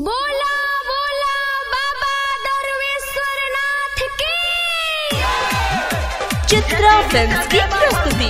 बोला बोला बाबा दरवेश्वरनाथ की। चित्रा फिल्म्स की प्रस्तुति।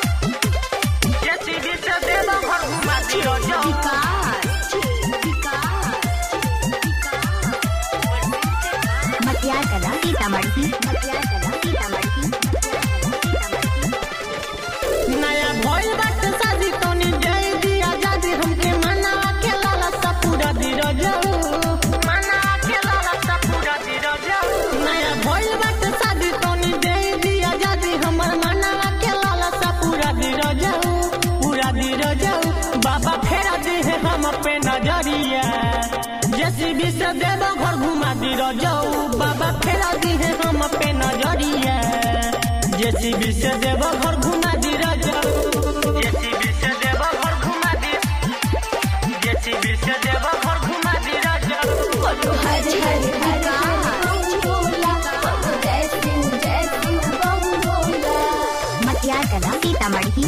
नया भइल बाटे शादी तोनी जय दिया जादी हमके मनावा के लाला सा पूरा दिरो जाऊ मनावा के लाला सा पूरा दिरो जाऊ। नया भइल बाटे शादी तोनी जय दिया जादी हमर मनावा के लाला सा पूरा दिरो जाऊ बाबा फेरा दे है हम पे नजरिया जेसीबी से देवा घर घुमा दिरो जाऊ बाबा फेरा दे है हम पे नजरिया जेसीबी से देवा घर घुमा दिरो जाऊ जेसीबी से देवा घर घुमा दी जेसीबी से देवा घर घुमा दिरो जाऊ। हरि हरि बोला जय सिंह बोला। मटिया कला सीतामढ़ी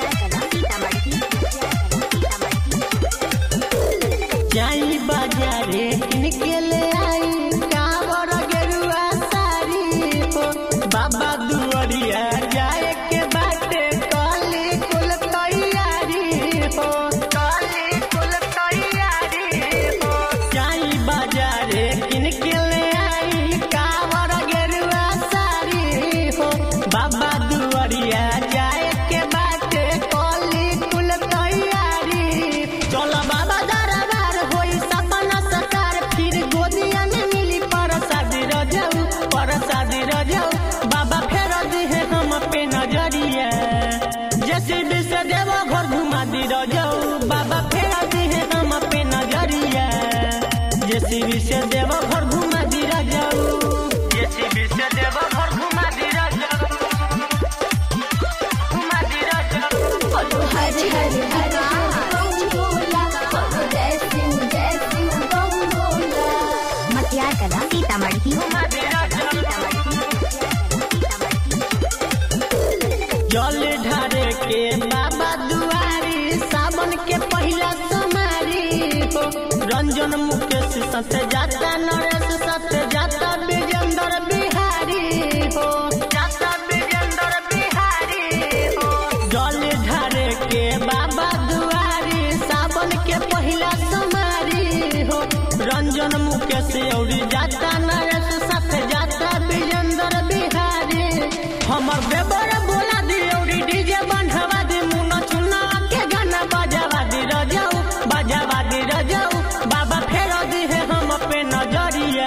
जाई बाजारे किनके ले आई कावर गेरुआ साड़ी हो बाबा दुआरिया जाए के बाटे काली कुल तैयारी हो काली कुल तैयारी हो। जाई बाजारे किनके ले आई कावर गेरुआ साड़ी हो बाबा दुआरिया जाए के बाटे काली कुल तैयारी। चलो बाबा दरबार होई सपना सकार फिर गोदिया में मिली परसादी रजाऊ बाबा फेर दी है हम पे नजरिया जेसीबी से देवा घर घुमा दी रजाऊ बाबा फेर दी है हम पे नजरिया जेसीबी से देवा घर घुमा दी रजाऊ जेसीबी से देवा घर घुमा दी रजाऊ घुमा दी रजाऊ। हरि हरि बोला जय सिंह बोला। मटिया कला सीतामढ़ी जल ढारे के बाबा दुआरी सावन के पहला समारी हो रंजन मुकेश सत जाता नरेश सत जाता विजेंद्र बिहारी हो जाता विजेंद्र बिहारी हो। जल ढारे के बाबा दुआरी सावन के पहला समारी हो रंजन मुकेश और जाता नरेश सत जाता विजेंद्र बिहारी। हमर बेबर बोला दी और डीजे बनवा दी मुन्ना चुन्ना के गाना बजावा दी रजाऊ बाबा फेर दी है हम पे नजरिया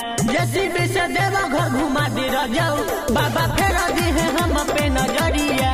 जेसीबी से देवा घर घुमा दी रजाऊ बाबा फेर दी है हम पे नजरिया